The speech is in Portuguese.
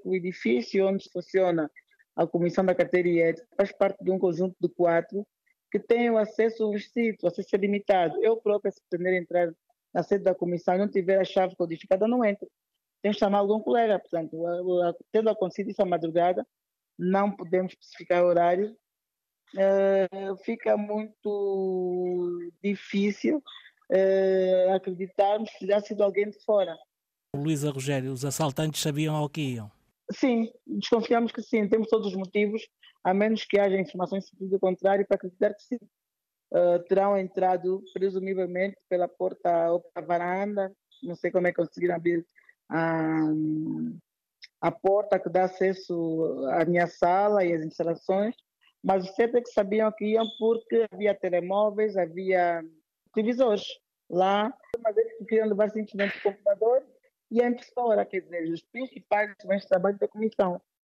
que o edifício onde funciona a Comissão da Carteira e Ética faz parte de um conjunto de 4 que tem o acesso restrito, o acesso é limitado. Eu própria, se pretender entrar na sede da comissão e não tiver a chave codificada, não entro. Tenho que chamar algum colega. Portanto, tendo acontecido isso à madrugada, não podemos especificar horário, fica muito difícil acreditarmos que já sido alguém de fora. Luísa Rogério, os assaltantes sabiam ao que iam? Sim, desconfiamos que sim, temos todos os motivos, a menos que haja informações do contrário, para acreditar que sim. Terão entrado, presumivelmente, pela porta ou pela varanda, não sei como é que conseguiram abrir a, a porta que dá acesso à minha sala e às instalações, mas o certo é que sabiam que iam porque havia telemóveis, havia televisores lá, mas eles queriam levar simplesmente o computador e a impressora, quer dizer, os principais instrumentos de trabalho da comissão.